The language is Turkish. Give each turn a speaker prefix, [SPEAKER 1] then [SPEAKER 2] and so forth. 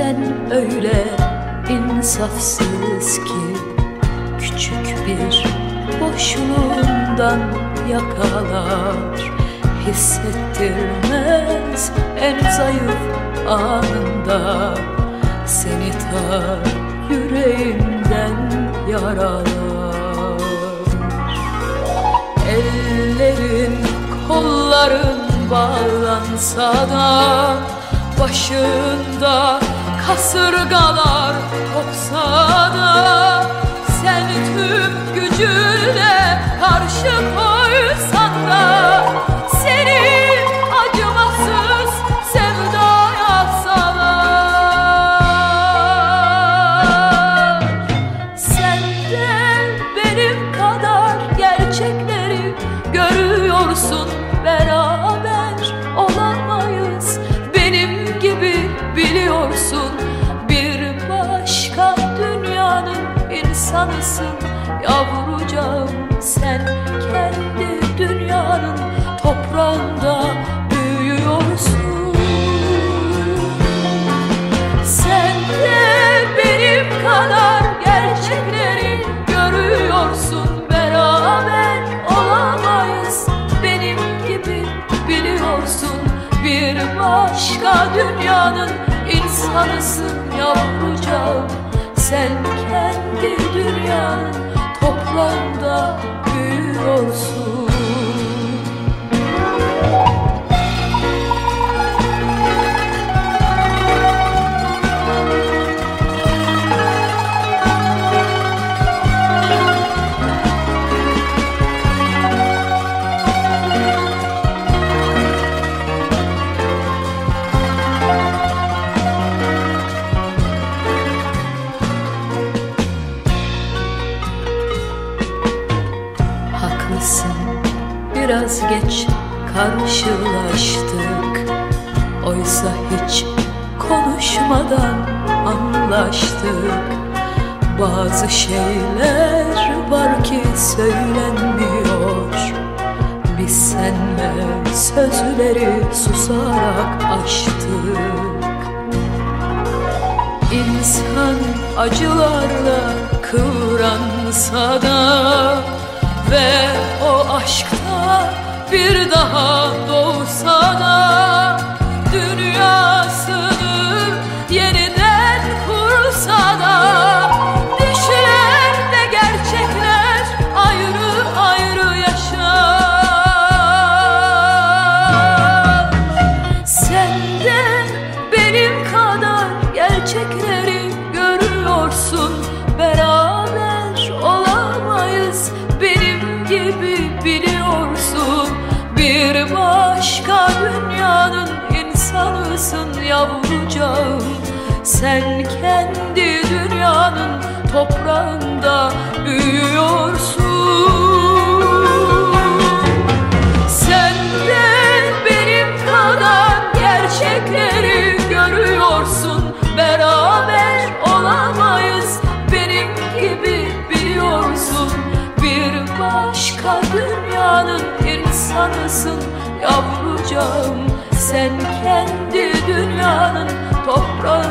[SPEAKER 1] Sen öyle insafsız ki küçük bir boşluğundan yakalar, hissettirmez en zayıf anında, seni ta yüreğinden yaralar. Ellerin, kolların bağlansa da, başında kasırgalar kopsa da, sen tüm gücünle karşı koysan da, seni acımasız sevdaya salar. Sen de benim kadar gerçekleri görüyorsun, beraber olamayız benim gibi biliyorsun. Bir başka dünyanın insanısın yavrucağım, sen kendi dünyanın toprağında büyüyorsun. Sen de benim kadar gerçekleri görüyorsun, beraber olamayız benim gibi biliyorsun. Bir başka dünyanın insanısın yavrucağım, sen kendi dünyanın toprağında büyüyorsun. Biraz geç karşılaştık, oysa hiç konuşmadan anlaştık. Bazı şeyler var ki söylenmiyor, biz senle sözleri susarak aştık. İnsan acılarla kıvransa da ve o aşkta bir daha doğsa da, dünyasını yeniden kursa da, düşler ve gerçekler ayrı ayrı yaşar. Sen de benim kadar gerçekleri görüyorsun, beraber olamayız benim gibi biliyorsun. Bir başka dünyanın insanısın yavrucağım, sen kendi dünyanın toprağında büyüyorsun. Sen de benim kadar gerçekleri görüyorsun, beraber olamayız benim gibi biliyorsun. Bir başka dünyanın insanısın yavrucağım, sen kendi dünyanın toprağı